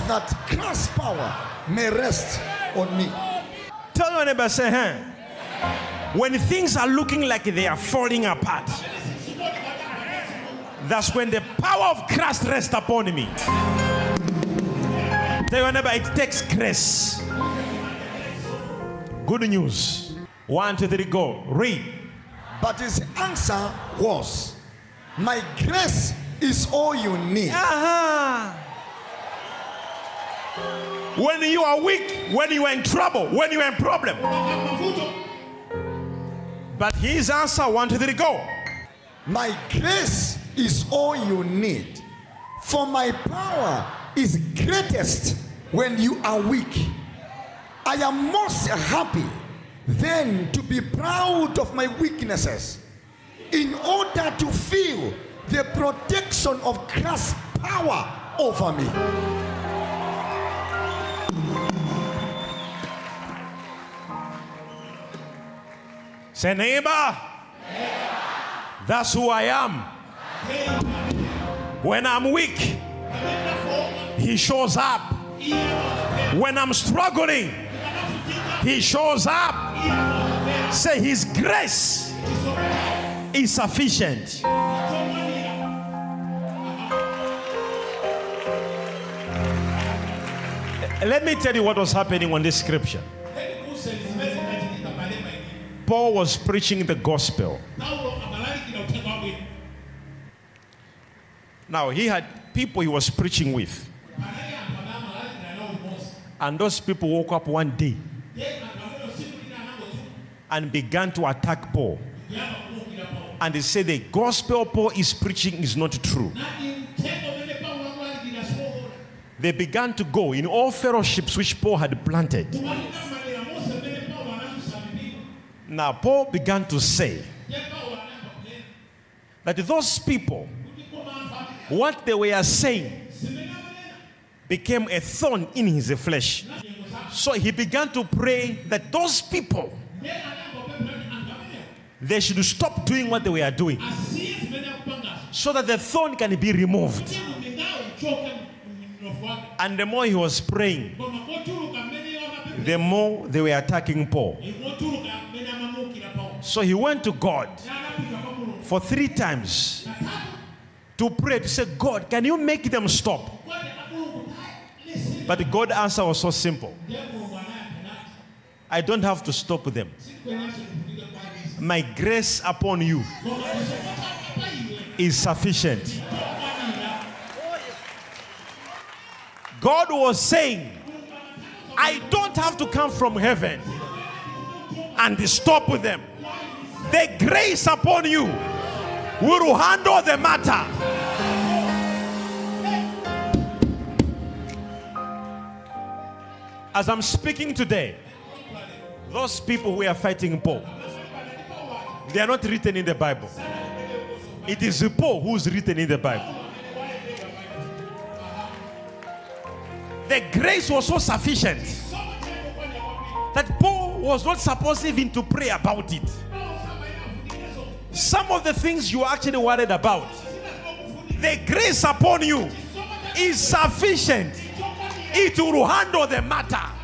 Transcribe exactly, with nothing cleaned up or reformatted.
that Christ's power may rest on me. Tell your neighbor, say, huh? When things are looking like they are falling apart, that's when the power of Christ rests upon me. Tell your neighbor, it takes grace. Good news. One, two, three, go. Read. But his answer was, my grace is all you need. Uh-huh. When you are weak, when you are in trouble, when you are in problem. But his answer, one, two, three, go. My grace is all you need. For my power is greatest when you are weak. I am most happy then to be proud of my weaknesses in order to feel the protection of Christ's power over me. Say, neighbor, neighbor, that's who I am. When I'm weak, he shows up. When I'm struggling, he shows up. Say, his grace is sufficient. Let me tell you what was happening on this scripture. Paul was preaching the gospel. Now, he had people he was preaching with. And those people woke up one day and began to attack Paul. And they said the gospel Paul is preaching is not true. They began to go in all fellowships which Paul had planted. Now, Paul began to say that those people, what they were saying became a thorn in his flesh. So he began to pray that those people, they should stop doing what they were doing so that the thorn can be removed. And the more he was praying, the more they were attacking Paul. So he went to God for three times to pray, to say, God, can you make them stop? But God's answer was so simple. I don't have to stop them. My grace upon you is sufficient. God was saying, I don't have to come from heaven and stop with them. The grace upon you will handle the matter. As I'm speaking today, those people who are fighting Paul, they are not written in the Bible. It is Paul who's written in the Bible. The grace was so sufficient that Paul was not supposed even to pray about it. Some of the things you are actually worried about, the grace upon you is sufficient. It will handle the matter.